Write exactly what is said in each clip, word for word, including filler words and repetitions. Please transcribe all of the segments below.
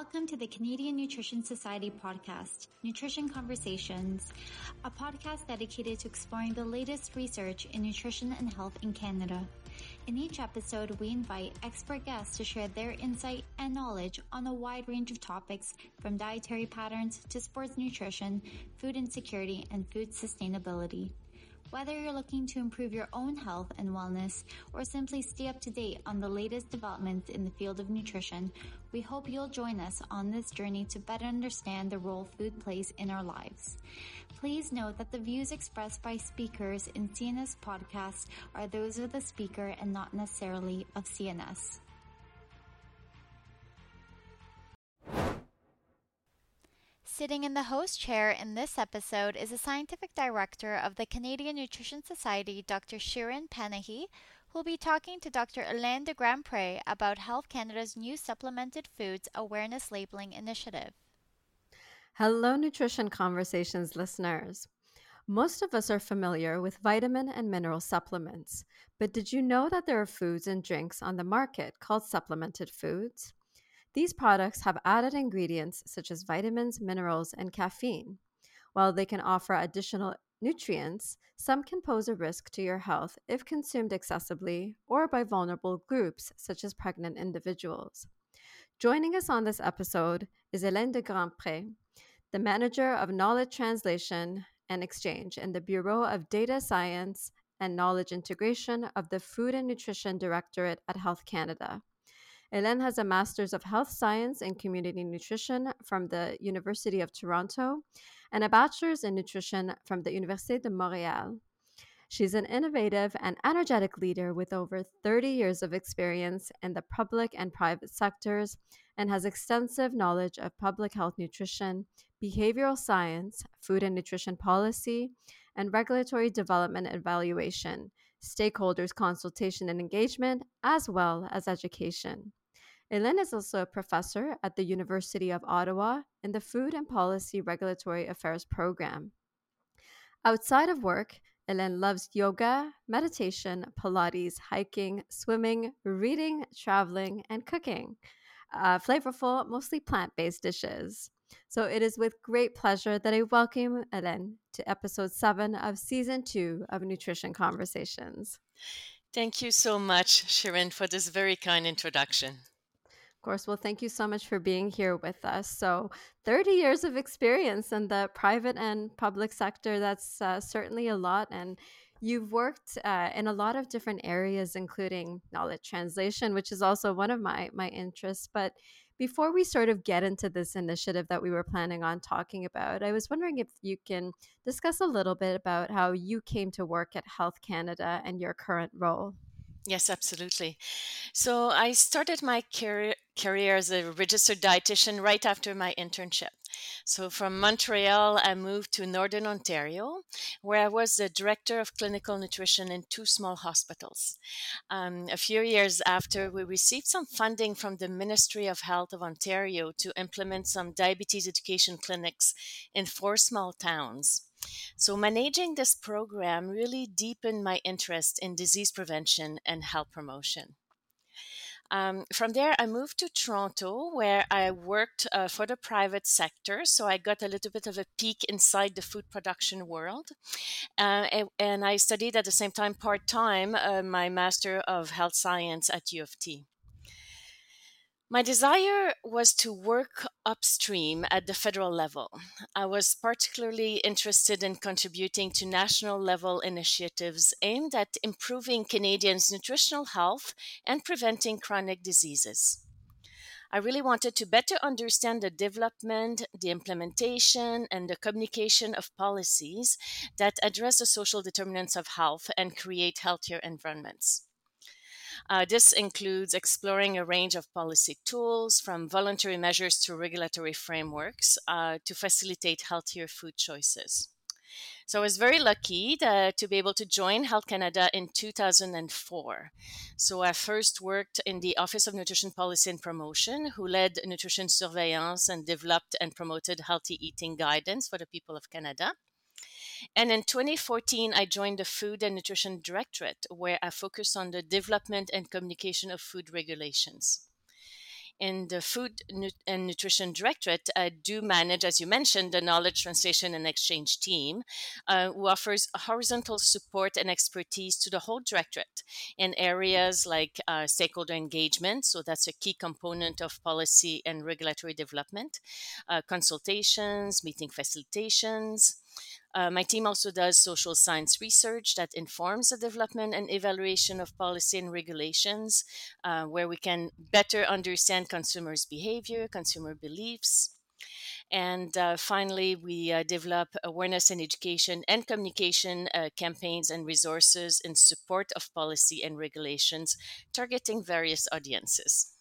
Welcome to the Canadian Nutrition Society podcast, Nutrition Conversations, a podcast dedicated to exploring the latest research in nutrition and health in Canada. In each episode, we invite expert guests to share their insight and knowledge on a wide range of topics from dietary patterns to sports nutrition, food insecurity, and food sustainability. Whether you're looking to improve your own health and wellness or simply stay up to date on the latest developments in the field of nutrition, we hope you'll join us on this journey to better understand the role food plays in our lives. Please note that the views expressed by speakers in C N S podcasts are those of the speaker and not necessarily of C N S. Sitting in the host chair in this episode is the Scientific Director of the Canadian Nutrition Society, Doctor Shirin Panahi, who will be talking to Doctor Hélène de Grandpré about Health Canada's new Supplemented Foods Awareness Labeling Initiative. Hello, Nutrition Conversations listeners. Most of us are familiar with vitamin and mineral supplements, but did you know that there are foods and drinks on the market called supplemented foods? These products have added ingredients such as vitamins, minerals, and caffeine. While they can offer additional nutrients, some can pose a risk to your health if consumed excessively or by vulnerable groups such as pregnant individuals. Joining us on this episode is Hélène de Grandpré, the Manager of Knowledge Translation and Exchange in the Bureau of Data Science and Knowledge Integration of the Food and Nutrition Directorate at Health Canada. Hélène has a Master's of Health Science and Community Nutrition from the University of Toronto and a Bachelor's in Nutrition from the Université de Montréal. She's an innovative and energetic leader with over thirty years of experience in the public and private sectors and has extensive knowledge of public health nutrition, behavioral science, food and nutrition policy, and regulatory development and evaluation, stakeholders consultation and engagement, as well as education. Hélène is also a professor at the University of Ottawa in the Food and Policy Regulatory Affairs program. Outside of work, Hélène loves yoga, meditation, Pilates, hiking, swimming, reading, traveling, and cooking uh, flavorful, mostly plant-based dishes. So it is with great pleasure that I welcome Hélène to episode seven of season two of Nutrition Conversations. Thank you so much, Shirin, for this very kind introduction. Of course. Well, thank you so much for being here with us. So thirty years of experience in the private and public sector, that's uh, certainly a lot. And you've worked uh, in a lot of different areas, including knowledge translation, which is also one of my, my interests. But before we sort of get into this initiative that we were planning on talking about, I was wondering if you can discuss a little bit about how you came to work at Health Canada and your current role. Yes, absolutely. So I started my career, career as a registered dietitian right after my internship. So from Montreal, I moved to Northern Ontario, where I was the director of clinical nutrition in two small hospitals. Um, a few years after, we received some funding from the Ministry of Health of Ontario to implement some diabetes education clinics in four small towns. So managing this program really deepened my interest in disease prevention and health promotion. Um, from there, I moved to Toronto, where I worked uh, for the private sector. So I got a little bit of a peek inside the food production world. Uh, and, and I studied at the same time part-time uh, my Master of Health Science at U of T. My desire was to work upstream at the federal level. I was particularly interested in contributing to national level initiatives aimed at improving Canadians' nutritional health and preventing chronic diseases. I really wanted to better understand the development, the implementation, and the communication of policies that address the social determinants of health and create healthier environments. Uh, this includes exploring a range of policy tools, from voluntary measures to regulatory frameworks, uh, to facilitate healthier food choices. So I was very lucky to, to be able to join Health Canada in two thousand four. So I first worked in the Office of Nutrition Policy and Promotion, who led nutrition surveillance and developed and promoted healthy eating guidance for the people of Canada. And in twenty fourteen, I joined the Food and Nutrition Directorate, where I focused on the development and communication of food regulations. And the Food Nu- and Nutrition Directorate uh, do manage, as you mentioned, the Knowledge Translation and Exchange team, uh, who offers horizontal support and expertise to the whole directorate in areas like uh, stakeholder engagement. So that's a key component of policy and regulatory development, uh, consultations, meeting facilitations. Uh, my team also does social science research that informs the development and evaluation of policy and regulations, uh, where we can better understand consumers' behavior, consumer beliefs. And uh, finally, we uh, develop awareness and education and communication uh, campaigns and resources in support of policy and regulations targeting various audiences.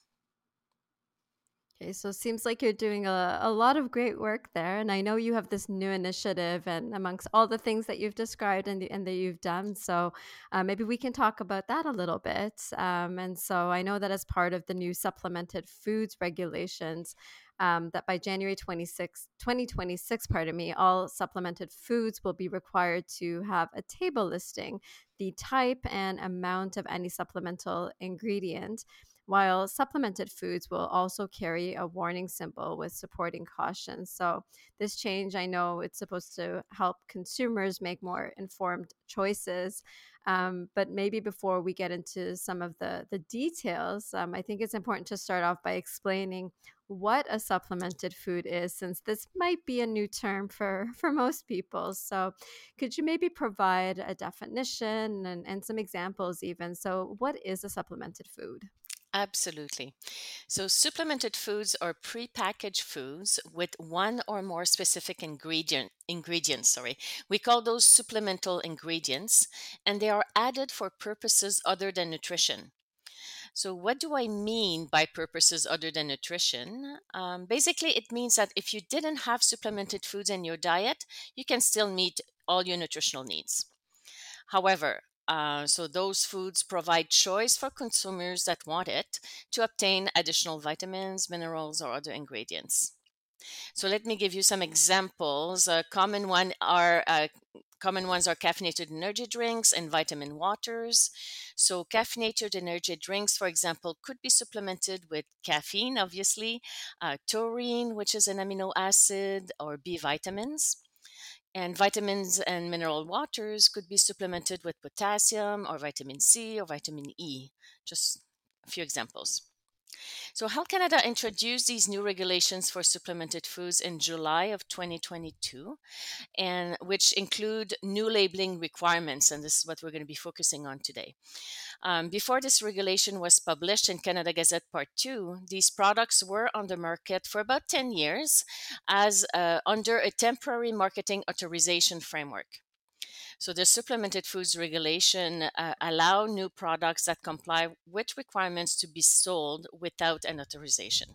Okay, so it seems like you're doing a, a lot of great work there. And I know you have this new initiative, and amongst all the things that you've described and, the, and that you've done. So uh, maybe we can talk about that a little bit. Um, and so I know that as part of the new supplemented foods regulations, um, that by January twenty-sixth, twenty twenty-six, pardon me, all supplemented foods will be required to have a table listing, the type and amount of any supplemental ingredient, while supplemented foods will also carry a warning symbol with supporting cautions. So, this change, I know it's supposed to help consumers make more informed choices. Um, but maybe before we get into some of the, the details, um, I think it's important to start off by explaining what a supplemented food is, since this might be a new term for, for most people. So, could you maybe provide a definition and, and some examples, even? So, what is a supplemented food? Absolutely. So, supplemented foods are prepackaged foods with one or more specific ingredient ingredients. Sorry, we call those supplemental ingredients, and they are added for purposes other than nutrition. So, what do I mean by purposes other than nutrition? Um, basically, it means that if you didn't have supplemented foods in your diet, you can still meet all your nutritional needs. However, uh, so those foods provide choice for consumers that want it to obtain additional vitamins, minerals, or other ingredients. So let me give you some examples. Uh, common one are uh, common ones are caffeinated energy drinks and vitamin waters. So caffeinated energy drinks, for example, could be supplemented with caffeine, obviously, uh, taurine, which is an amino acid, or B vitamins. And vitamins and mineral waters could be supplemented with potassium or vitamin C or vitamin E. Just a few examples. So, Health Canada introduced these new regulations for supplemented foods in July of twenty twenty-two, and which include new labeling requirements. And this is what we're going to be focusing on today. Um, before this regulation was published in Canada Gazette Part two, these products were on the market for about ten years as uh, under a temporary marketing authorization framework. So the supplemented foods regulation uh, allow new products that comply with requirements to be sold without an authorization.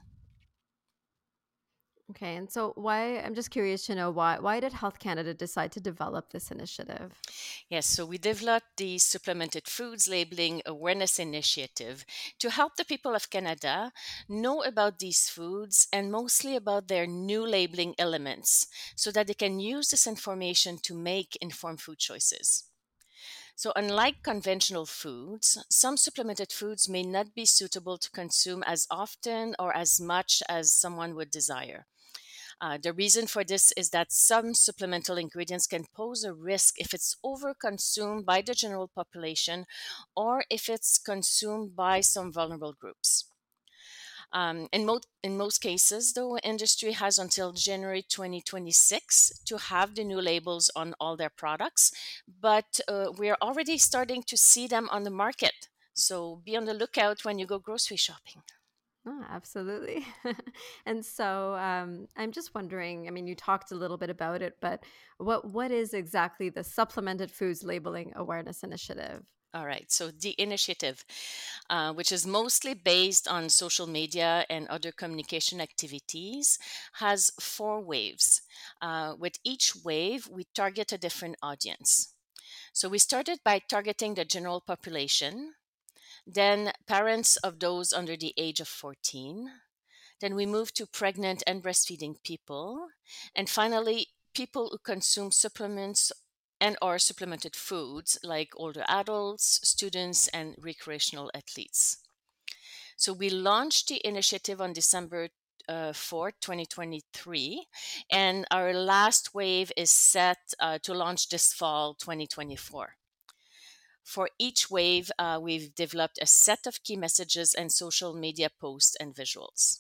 Okay, and so why, I'm just curious to know why why did Health Canada decide to develop this initiative? Yes, so we developed the Supplemented Foods Labeling Awareness Initiative to help the people of Canada know about these foods and mostly about their new labeling elements so that they can use this information to make informed food choices. So, unlike conventional foods, some supplemented foods may not be suitable to consume as often or as much as someone would desire. Uh, the reason for this is that some supplemental ingredients can pose a risk if it's overconsumed by the general population or if it's consumed by some vulnerable groups. Um, in, mo- in most cases, though, industry has until January twenty twenty-six to have the new labels on all their products, but uh, we're already starting to see them on the market. So be on the lookout when you go grocery shopping. Oh, absolutely. And so um, I'm just wondering, I mean, you talked a little bit about it, but what what is exactly the Supplemented Foods Labeling Awareness Initiative? All right, so the initiative, uh, which is mostly based on social media and other communication activities, has four waves. Uh, with each wave, we target a different audience. So we started by targeting the general population, then parents of those under the age of fourteen. Then we moved to pregnant and breastfeeding people. And finally, people who consume supplements and or supplemented foods like older adults, students, and recreational athletes. So we launched the initiative on December uh, fourth, twenty twenty-three, and our last wave is set uh, to launch this fall, twenty twenty-four. For each wave, uh, we've developed a set of key messages and social media posts and visuals.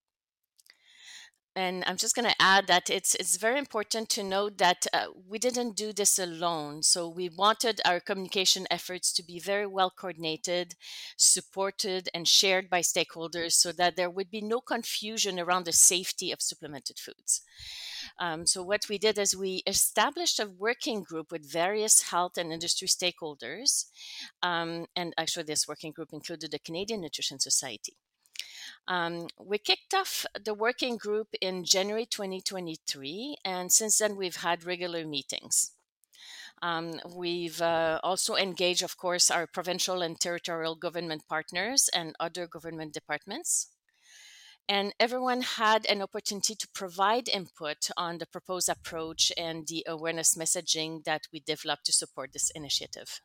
And I'm just going to add that it's it's very important to note that uh, we didn't do this alone. So we wanted our communication efforts to be very well coordinated, supported, and shared by stakeholders so that there would be no confusion around the safety of supplemented foods. Um, so what we did is we established a working group with various health and industry stakeholders. Um, and actually, this working group included the Canadian Nutrition Society. Um, we kicked off the working group in January twenty twenty-three, and since then we've had regular meetings. Um, we've uh, also engaged, of course, our provincial and territorial government partners and other government departments. And everyone had an opportunity to provide input on the proposed approach and the awareness messaging that we developed to support this initiative.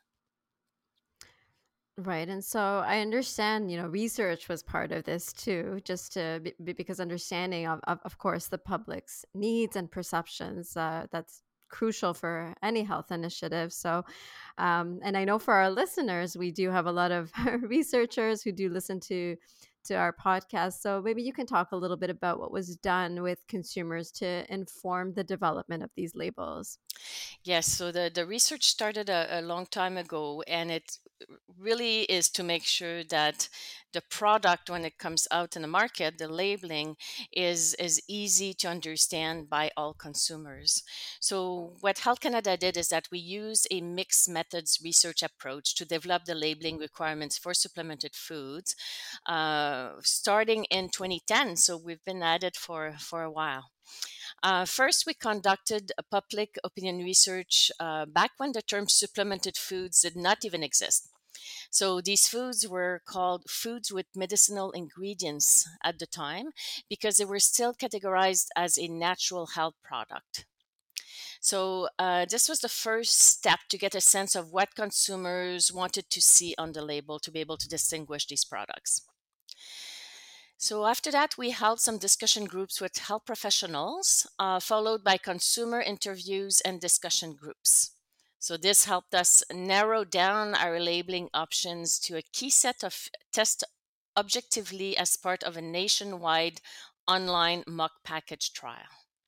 Right. And so I understand, you know, research was part of this too, just to be, because understanding of, of, of course, the public's needs and perceptions, uh, that's crucial for any health initiative. So, um, and I know for our listeners, we do have a lot of researchers who do listen to to our podcast. So maybe you can talk a little bit about what was done with consumers to inform the development of these labels. Yes, so the, the research started a, a long time ago, and it really is to make sure that the product, when it comes out in the market, the labeling is, is easy to understand by all consumers. So what Health Canada did is that we use a mixed methods research approach to develop the labeling requirements for supplemented foods, uh, starting in twenty ten. So we've been at it for, for a while. Uh, first, we conducted a public opinion research uh, back when the term supplemented foods did not even exist. So these foods were called foods with medicinal ingredients at the time because they were still categorized as a natural health product. So uh, this was the first step to get a sense of what consumers wanted to see on the label to be able to distinguish these products. So after that, we held some discussion groups with health professionals, uh, followed by consumer interviews and discussion groups. So this helped us narrow down our labeling options to a key set of tests objectively as part of a nationwide online mock package trial.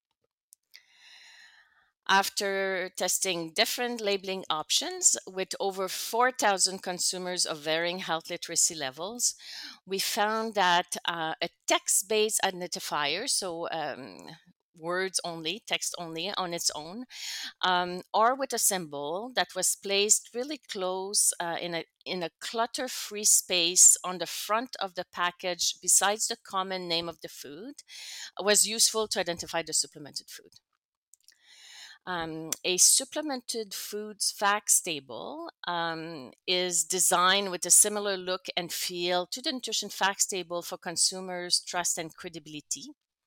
After testing different labeling options with over four thousand consumers of varying health literacy levels, we found that uh, a text-based identifier, so um, words only, text only on its own, um, or with a symbol that was placed really close uh, in a in a clutter-free space on the front of the package besides the common name of the food, was useful to identify the supplemented food. Um, a supplemented foods facts table um, is designed with a similar look and feel to the nutrition facts table for consumers' trust and credibility.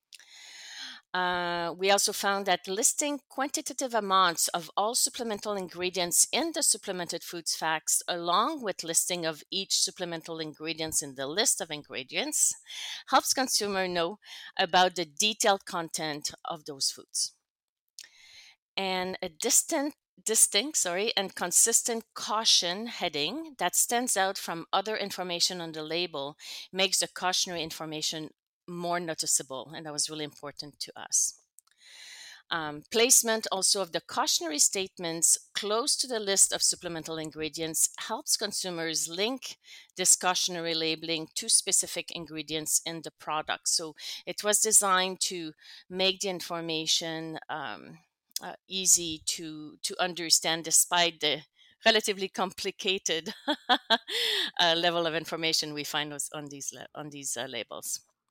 Uh, we also found that listing quantitative amounts of all supplemental ingredients in the supplemented foods facts, along with listing of each supplemental ingredients in the list of ingredients, helps consumer know about the detailed content of those foods. And a distant distinct sorry and consistent caution heading that stands out from other information on the label makes the cautionary information more noticeable, and that was really important to us. Um, placement also of the cautionary statements close to the list of supplemental ingredients helps consumers link this cautionary labeling to specific ingredients in the product. So it was designed to make the information um, uh, easy to to understand, despite the relatively complicated uh, level of information we find on these on these uh, labels.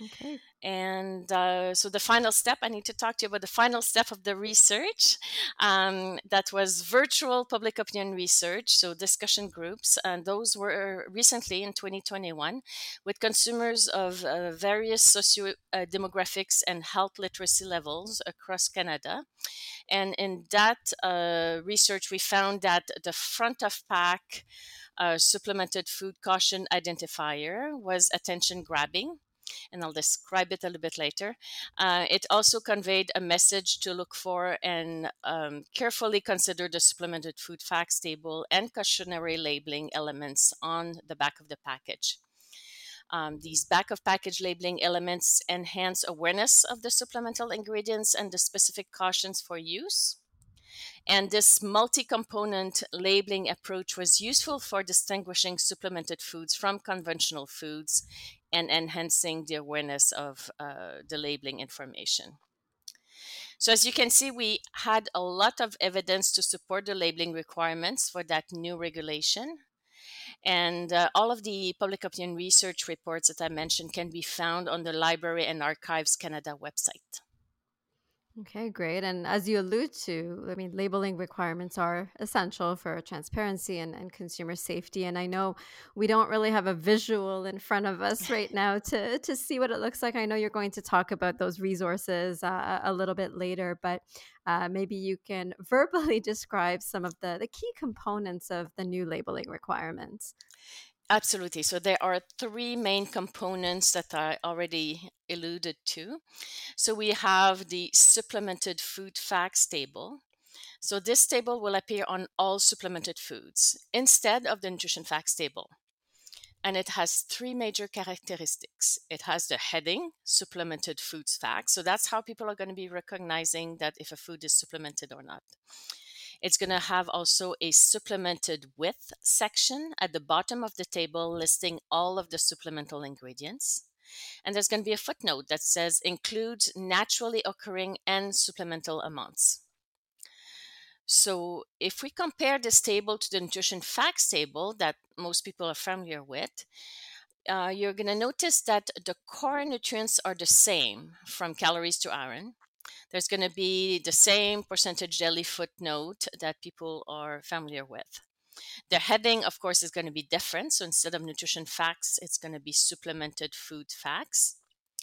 Okay. And uh, so the final step, I need to talk to you about the final step of the research. Um, that was virtual public opinion research, so discussion groups. And those were recently in twenty twenty-one with consumers of uh, various socio uh, demographics and health literacy levels across Canada. And in that uh, research, we found that the front of pack uh, supplemented food caution identifier was attention grabbing, and I'll describe it a little bit later. Uh, it also conveyed a message to look for and um, carefully consider the supplemented food facts table and cautionary labeling elements on the back of the package. Um, these back of package labeling elements enhance awareness of the supplemental ingredients and the specific cautions for use. And this multi component labeling approach was useful for distinguishing supplemented foods from conventional foods and enhancing the awareness of uh, the labeling information. So, as you can see, we had a lot of evidence to support the labeling requirements for that new regulation. And uh, all of the public opinion research reports that I mentioned can be found on the Library and Archives Canada website. Okay, great. And as you allude to, I mean, labeling requirements are essential for transparency and, and consumer safety. And I know we don't really have a visual in front of us right now to, to see what it looks like. I know you're going to talk about those resources uh, a little bit later, but uh, maybe you can verbally describe some of the, the key components of the new labeling requirements. Absolutely. So there are three main components that I already alluded to. So we have the supplemented food facts table. So this table will appear on all supplemented foods instead of the nutrition facts table. And it has three major characteristics. It has the heading, supplemented foods facts. So that's how people are going to be recognizing that if a food is supplemented or not. It's going to have also a supplemented with section at the bottom of the table listing all of the supplemental ingredients. And there's going to be a footnote that says includes naturally occurring and supplemental amounts. So if we compare this table to the nutrition facts table that most people are familiar with, uh, you're going to notice that the core nutrients are the same from calories to iron. There's going to be the same percentage daily footnote that people are familiar with. The heading, of course, is going to be different. So instead of nutrition facts, it's going to be supplemented food facts.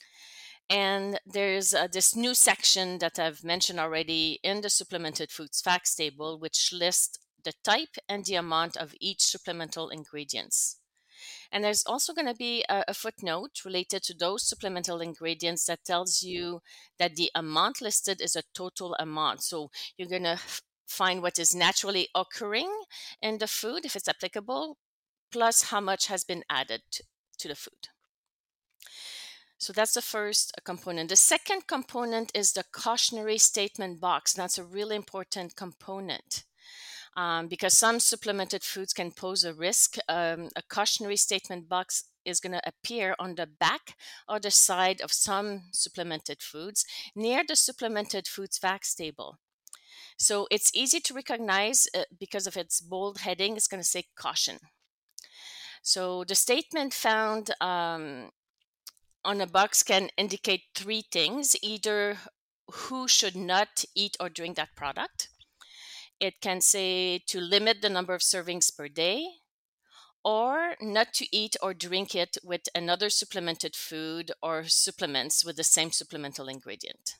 And there's uh, this new section that I've mentioned already in the supplemented foods facts table, which lists the type and the amount of each supplemental ingredients. And there's also going to be a, a footnote related to those supplemental ingredients that tells you that the amount listed is a total amount. So you're going to f- find what is naturally occurring in the food, if it's applicable, plus how much has been added to, to the food. So that's the first component. The second component is the cautionary statement box. That's a really important component. Um, because some supplemented foods can pose a risk. Um, a cautionary statement box is going to appear on the back or the side of some supplemented foods near the supplemented foods facts table. So it's easy to recognize uh, because of its bold heading. It's going to say caution. So the statement found um, on a box can indicate three things: either who should not eat or drink that product. It can say to limit the number of servings per day, or not to eat or drink it with another supplemented food or supplements with the same supplemental ingredient.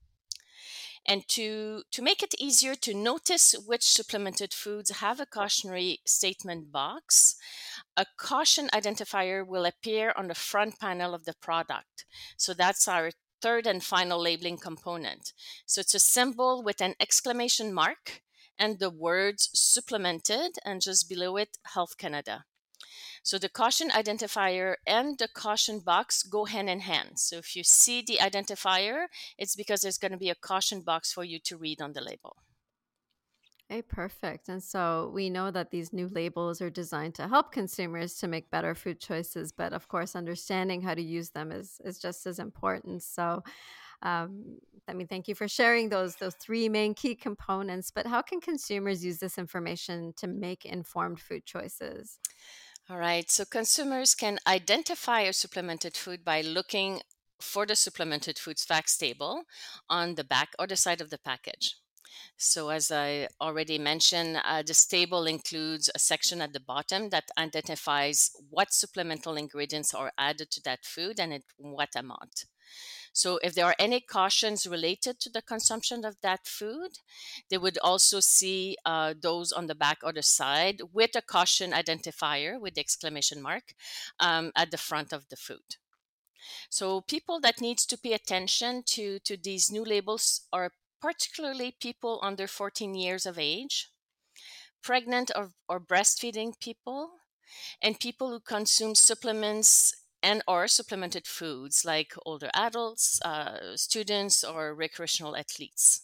And to, to make it easier to notice which supplemented foods have a cautionary statement box, a caution identifier will appear on the front panel of the product. So that's our third and final labeling component. So it's a symbol with an exclamation mark and the words supplemented, and just below it, Health Canada. So the caution identifier and the caution box go hand in hand. So if you see the identifier, it's because there's going to be a caution box for you to read on the label. Okay, perfect. And so we know that these new labels are designed to help consumers to make better food choices, but of course, understanding how to use them is is just as important. So, um, I mean, thank you for sharing those those three main key components. But how can consumers use this information to make informed food choices? All right, so consumers can identify a supplemented food by looking for the supplemented foods facts table on the back or the side of the package. So, as I already mentioned, uh, this table includes a section at the bottom that identifies what supplemental ingredients are added to that food and in what amount. So, if there are any cautions related to the consumption of that food, they would also see uh, those on the back or the side with a caution identifier with the exclamation mark um, at the front of the food. So people that needs to pay attention to, to these new labels are particularly people under fourteen years of age, pregnant or, or breastfeeding people, and people who consume supplements and or supplemented foods like older adults, uh, students, or recreational athletes.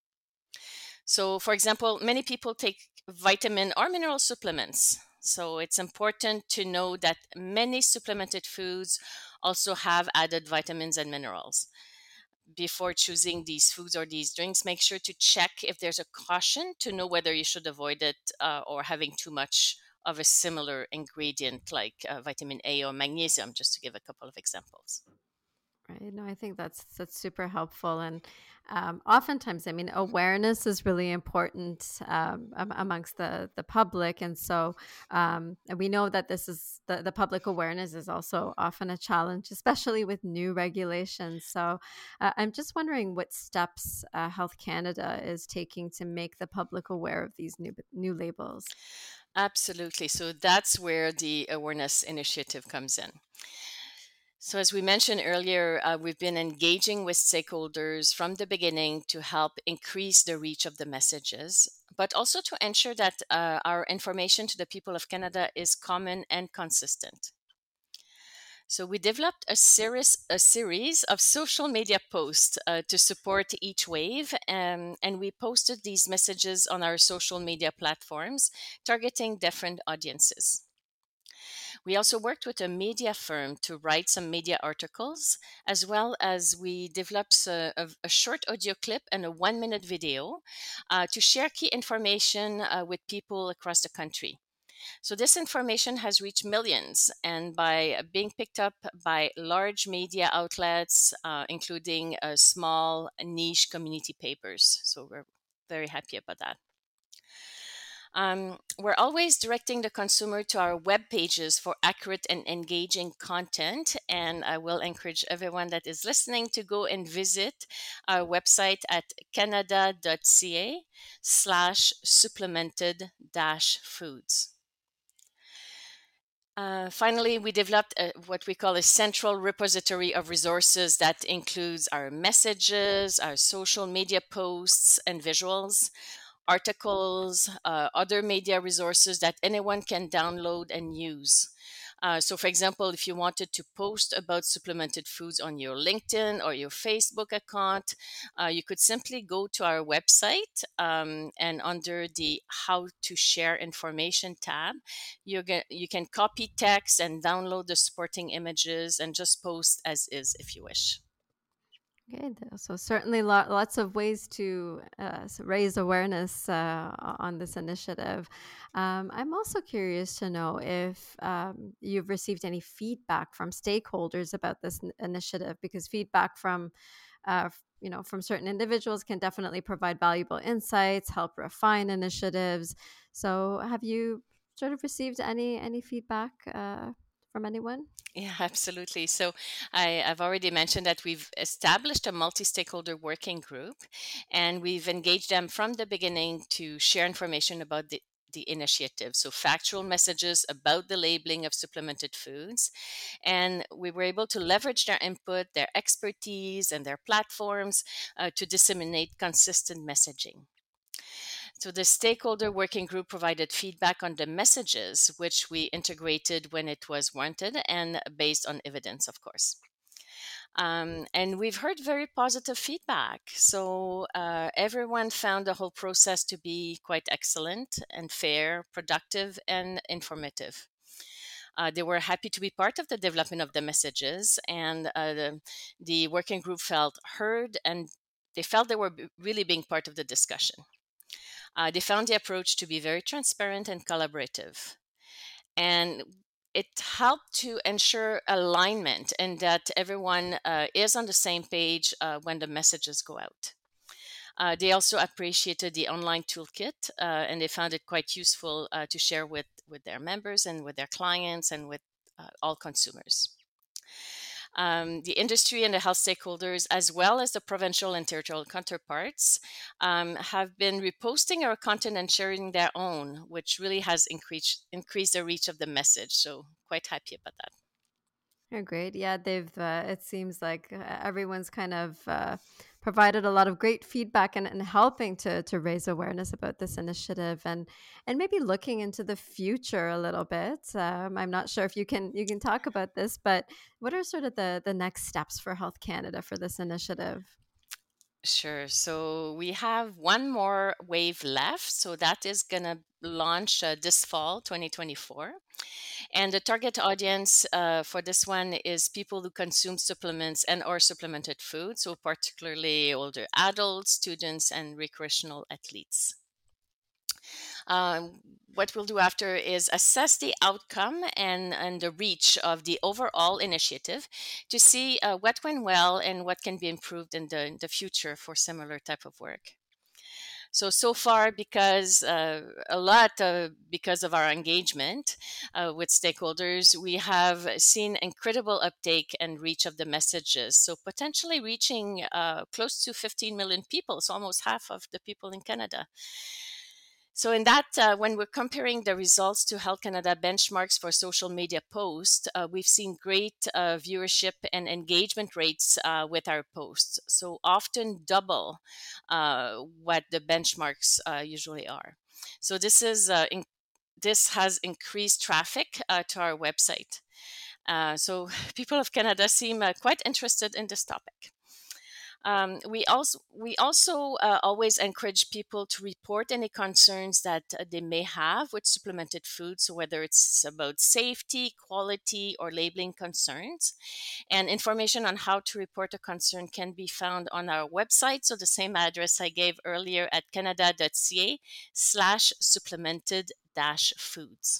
So, for example, many people take vitamin or mineral supplements. So, it's important to know that many supplemented foods also have added vitamins and minerals. Before choosing these foods or these drinks, make sure to check if there's a caution to know whether you should avoid it uh, or having too much of a similar ingredient like uh, vitamin A or magnesium, just to give a couple of examples. Right. No, I think that's that's super helpful, and um, oftentimes, I mean, awareness is really important um, am- amongst the the public, and so um, and we know that this is the the public awareness is also often a challenge, especially with new regulations. So, uh, I'm just wondering what steps uh, Health Canada is taking to make the public aware of these new new labels. Absolutely. So that's where the awareness initiative comes in. So, as we mentioned earlier, uh, we've been engaging with stakeholders from the beginning to help increase the reach of the messages, but also to ensure that uh, our information to the people of Canada is common and consistent. So, we developed a series, a series of social media posts uh, to support each wave, um, and we posted these messages on our social media platforms, targeting different audiences. We also worked with a media firm to write some media articles, as well as we developed a, a, a short audio clip and a one minute video uh, to share key information uh, with people across the country. So, this information has reached millions and by being picked up by large media outlets, uh, including uh, small niche community papers. So, we're very happy about that. Um, we're always directing the consumer to our web pages for accurate and engaging content. And I will encourage everyone that is listening to go and visit our website at canada.ca slash supplemented dash foods. Uh, finally, we developed a, what we call a central repository of resources that includes our messages, our social media posts and visuals, articles, uh, other media resources that anyone can download and use. Uh, so, for example, if you wanted to post about supplemented foods on your LinkedIn or your Facebook account, uh, you could simply go to our website um, and under the How to Share Information tab, you get you can copy text and download the supporting images and just post as is if you wish. Okay, so certainly lo- lots of ways to uh, s- raise awareness uh, on this initiative. Um, I'm also curious to know if um, you've received any feedback from stakeholders about this n- initiative, because feedback from uh, f- you know from certain individuals can definitely provide valuable insights, help refine initiatives. So, have you sort of received any any feedback uh, from anyone? Yeah, absolutely. So I, I've already mentioned that we've established a multi stakeholder working group and we've engaged them from the beginning to share information about the, the initiative. So, factual messages about the labeling of supplemented foods. And we were able to leverage their input, their expertise, and their platforms uh, to disseminate consistent messaging. So the stakeholder working group provided feedback on the messages, which we integrated when it was warranted and based on evidence, of course. Um, and we've heard very positive feedback. So uh, everyone found the whole process to be quite excellent and fair, productive, and informative. Uh, they were happy to be part of the development of the messages, and uh, the, the working group felt heard and they felt they were b- really being part of the discussion. Uh, they found the approach to be very transparent and collaborative. And it helped to ensure alignment and that everyone uh, is on the same page uh, when the messages go out. Uh, they also appreciated the online toolkit uh, and they found it quite useful uh, to share with, with their members and with their clients and with uh, all consumers. Um, the industry and the health stakeholders, as well as the provincial and territorial counterparts, um, have been reposting our content and sharing their own, which really has increased increased the reach of the message. So quite happy about that. Oh, great. Yeah, they've, uh, it seems like uh, everyone's kind of uh, provided a lot of great feedback and, and helping to to raise awareness about this initiative and and maybe looking into the future a little bit. Um, I'm not sure if you can you can talk about this, but what are sort of the the next steps for Health Canada for this initiative? Sure. So we have one more wave left. So that is going to launch uh, this fall, twenty twenty-four. And the target audience uh, for this one is people who consume supplements and or supplemented food. So particularly older adults, students, and recreational athletes. Um, what we'll do after is assess the outcome and, and the reach of the overall initiative to see uh, what went well and what can be improved in the, in the future for similar type of work. So, so far, because uh, a lot uh, because of our engagement uh, with stakeholders, we have seen incredible uptake and reach of the messages. So potentially reaching uh, close to fifteen million people, so almost half of the people in Canada. So in that, uh, when we're comparing the results to Health Canada benchmarks for social media posts, uh, we've seen great uh, viewership and engagement rates uh, with our posts. So often double uh, what the benchmarks uh, usually are. So this is uh, in, this has increased traffic uh, to our website. Uh, so people of Canada seem uh, quite interested in this topic. Um, we also we also uh, always encourage people to report any concerns that uh, they may have with supplemented foods, so whether it's about safety, quality, or labeling concerns. And information on how to report a concern can be found on our website. So the same address I gave earlier at canada.ca slash supplemented dash foods.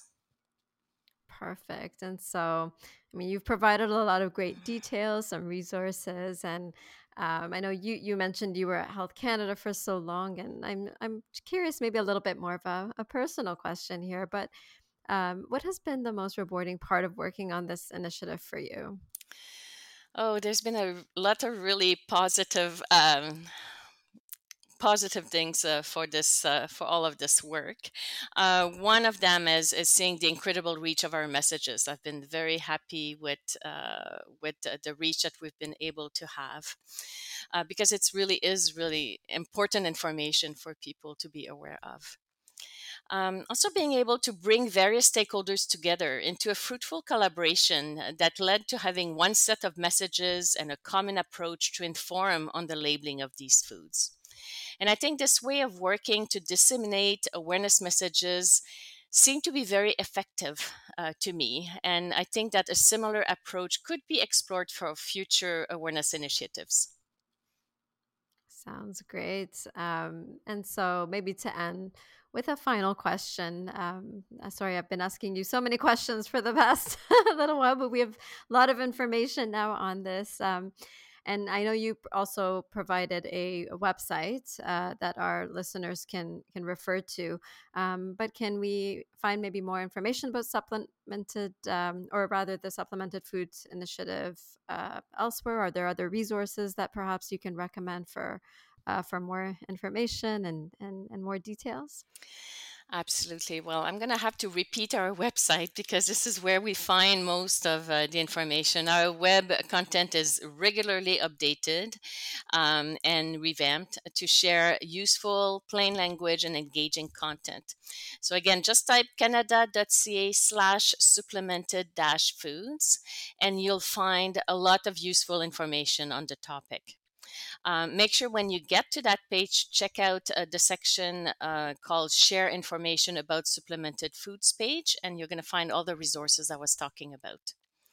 Perfect. And so, I mean, you've provided a lot of great details, some resources, and um, I know you you mentioned you were at Health Canada for so long, and I'm I'm curious, maybe a little bit more of a, a personal question here, but um, what has been the most rewarding part of working on this initiative for you? Oh, there's been a lot of really positive um, positive things uh, for this uh, for all of this work. Uh, one of them is is seeing the incredible reach of our messages. I've been very happy with uh, with the, the reach that we've been able to have uh, because it's really is really important information for people to be aware of. Um, also, being able to bring various stakeholders together into a fruitful collaboration that led to having one set of messages and a common approach to inform on the labeling of these foods. And I think this way of working to disseminate awareness messages seemed to be very effective uh, to me. And I think that a similar approach could be explored for future awareness initiatives. Sounds great. Um, and so, maybe to end with a final question. Um, uh, sorry, I've been asking you so many questions for the past little while, but we have a lot of information now on this. Um, and I know you p- also provided a, a website uh, that our listeners can can refer to. Um, but can we find maybe more information about supplemented, um, or rather, the Supplemented Foods Initiative uh, elsewhere? Are there other resources that perhaps you can recommend for uh, for more information and, and, and more details? Absolutely. Well, I'm going to have to repeat our website because this is where we find most of uh, the information. Our web content is regularly updated um, and revamped to share useful, plain language and engaging content. So again, just type canada.ca slash supplemented dash foods and you'll find a lot of useful information on the topic. Um, make sure when you get to that page, check out uh, the section uh, called Share Information About Supplemented Foods page, and you're going to find all the resources I was talking about.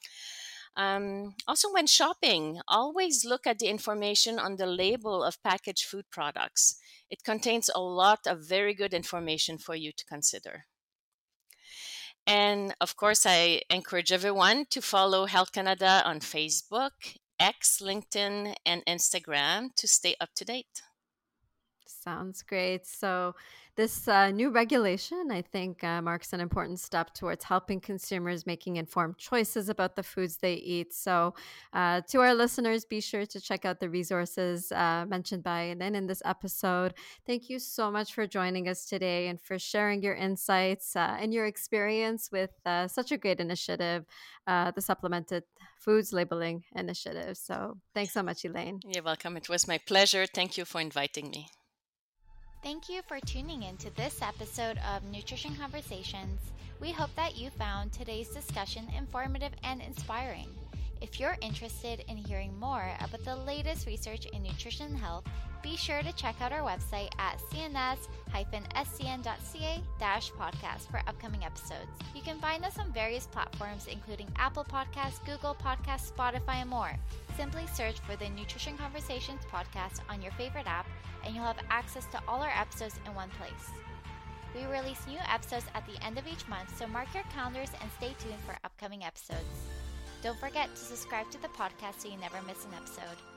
Um, also, when shopping, always look at the information on the label of packaged food products. It contains a lot of very good information for you to consider. And of course, I encourage everyone to follow Health Canada on Facebook, X, LinkedIn, and Instagram to stay up to date. Sounds great. So, this uh, new regulation, I think, uh, marks an important step towards helping consumers making informed choices about the foods they eat. So, uh, to our listeners, be sure to check out the resources uh, mentioned by Elaine in this episode. Thank you so much for joining us today and for sharing your insights uh, and your experience with uh, such a great initiative, uh, the Supplemented Foods Labeling Initiative. So, thanks so much, Elaine. You're welcome. It was my pleasure. Thank you for inviting me. Thank you for tuning in to this episode of Nutrition Conversations. We hope that you found today's discussion informative and inspiring. If you're interested in hearing more about the latest research in nutrition and health, be sure to check out our website at c n s dash s c n dot c a dash podcast for upcoming episodes. You can find us on various platforms including Apple Podcasts, Google Podcasts, Spotify, and more. Simply search for the Nutrition Conversations podcast on your favorite app and you'll have access to all our episodes in one place. We release new episodes at the end of each month, so mark your calendars and stay tuned for upcoming episodes. Don't forget to subscribe to the podcast so you never miss an episode.